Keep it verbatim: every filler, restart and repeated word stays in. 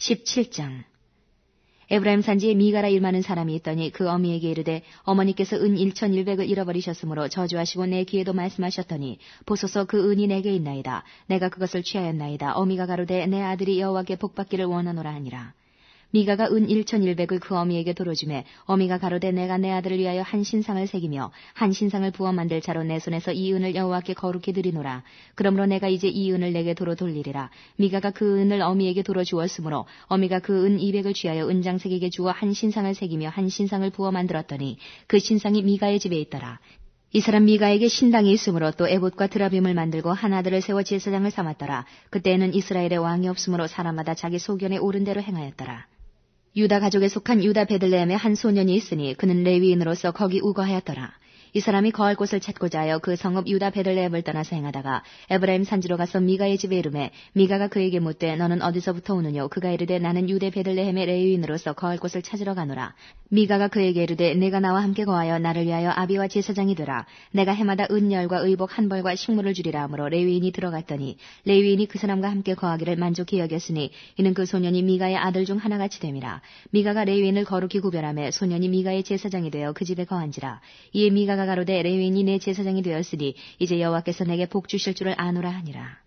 십칠 장. 에브라임 산지에 미가라 일많은 사람이 있더니 그 어미에게 이르되 어머니께서 은 일천일백을 잃어버리셨으므로 저주하시고 내 귀에도 말씀하셨더니 보소서 그 은이 내게 있나이다. 내가 그것을 취하였나이다. 어미가 가로되 내 아들이 여호와께 복받기를 원하노라 하니라. 미가가 은 일천일백을 그 어미에게 도로주매 어미가 가로되 내가 내 아들을 위하여 한 신상을 새기며 한 신상을 부어 만들 자로 내 손에서 이 은을 여호와께 거룩히 드리노라. 그러므로 내가 이제 이 은을 내게 도로 돌리리라. 미가가 그 은을 어미에게 도로 주었으므로 어미가 그 은 이백을 취하여 은장색에게 주어 한 신상을 새기며 한 신상을 부어 만들었더니 그 신상이 미가의 집에 있더라. 이 사람 미가에게 신당이 있으므로 또 에봇과 드라빔을 만들고 한 아들을 세워 제사장을 삼았더라. 그때에는 이스라엘의 왕이 없으므로 사람마다 자기 소견에 옳은 대로 행하였더라. 유다 가족에 속한 유다 베들레헴에 한 소년이 있으니 그는 레위인으로서 거기 우거하였더라. 이 사람이 거할 곳을 찾고자 하여 그 성읍 유다 베들레헴을 떠나서 행하다가 에브라임 산지로 가서 미가의 집에 이르매 미가가 그에게 묻되 너는 어디서부터 오느뇨? 그가 이르되 나는 유대 베들레헴의 레위인으로서 거할 곳을 찾으러 가노라. 미가가 그에게 이르되 내가 나와 함께 거하여 나를 위하여 아비와 제사장이 되라. 내가 해마다 은열과 의복 한 벌과 식물을 주리라 하므로 레위인이 들어갔더니 레위인이 그 사람과 함께 거하기를 만족히 여겼으니 이는 그 소년이 미가의 아들 중 하나같이 됨이라. 미가가 레위인을 거룩히 구별하며 소년이 미가의 제사장이 되어 그 집에 거한지라. 이에 미가가 가로되 레위인이 내 제사장이 되었으니 이제 여호와께서 내게 복 주실 줄을 아노라 하니라.